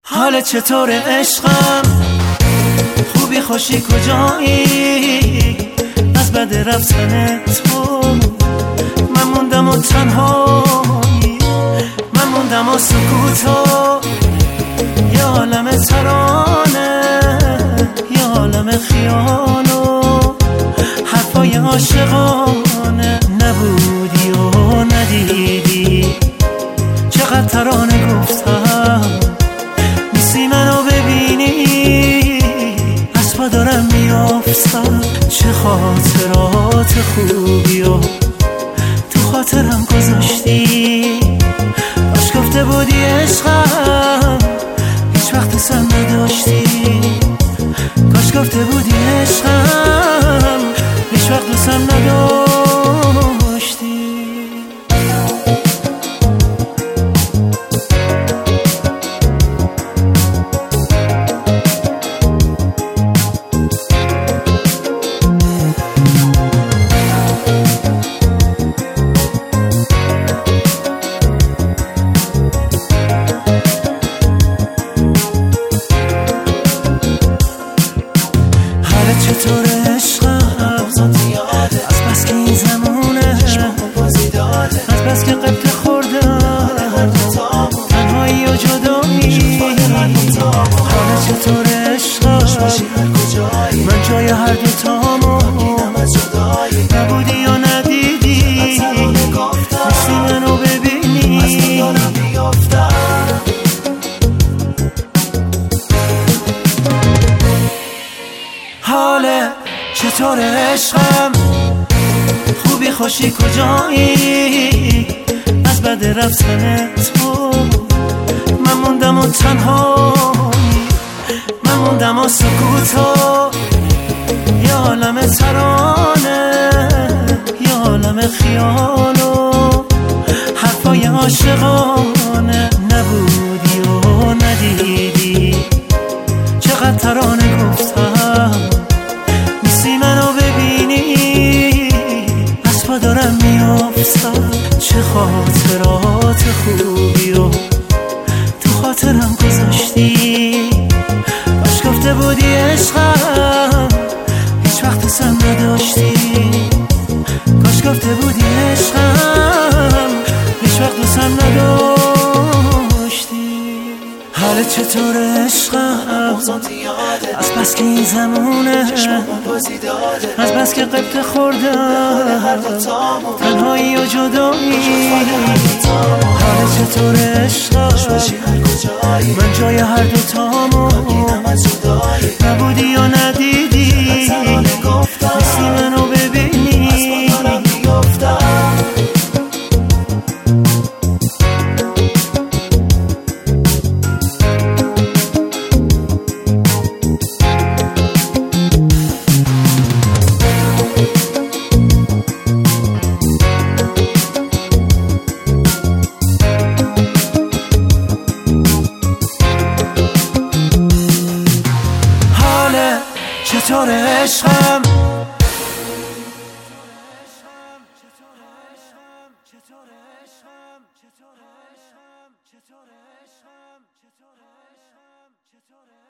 حال چطور عشقم؟ خوبی خوشی کجایی؟ از بد رفتن تو من موندم و تنهایی، من موندم و سکوتو، یه عالم ترانه، یه عالم خیال و حرفای عاشقانه. نبودی و ندیدی چقدر ترانه گفتم، نیستی منو ببینی از پا دارم میافتم. چه خاطرات خوبی و تو خاطرم گذاشتی، کاش گفته بودی عشقم هیچ وقت سن نداشتی، کاش گفته بودی عشقم هیچ وقت سن نداشتی. چطور عشقم؟ از بس که این زمونه، از بس که قبط خوردم تنهایی و جدایی. حالا چطور عشقم؟ من جای هر دوتامو، نبودی و ندیدی نیستی منو ببینی. حاله چطور عشقم؟ خوبی خوشی کجایی؟ از بد رفتن تو من موندم و تنهایی، من موندم و سکوتو، یه عالم ترانه، یه عالم خیال و حرفای عاشقانه. نبودی و ندیدی چقدر ترانه گفتم، نیستی منو ببینی از پا دارم میافتم. چه خاطرات خوبی و تو خاطرم گذاشتی، کاش گفته بودی عشقم هیچ وقت سن نداشتی، کاش گفته بودی عشقم هیچ وقت سن نداشتی. حال چطور عشقم؟ از بس که این زمونه، از بس که قبط خوردم تنهایی و جدایی. حال چطور عشقم؟ من جای هر دوتامو، نبودی و ندیدی نیستی منو ببینی. چطور عشقم؟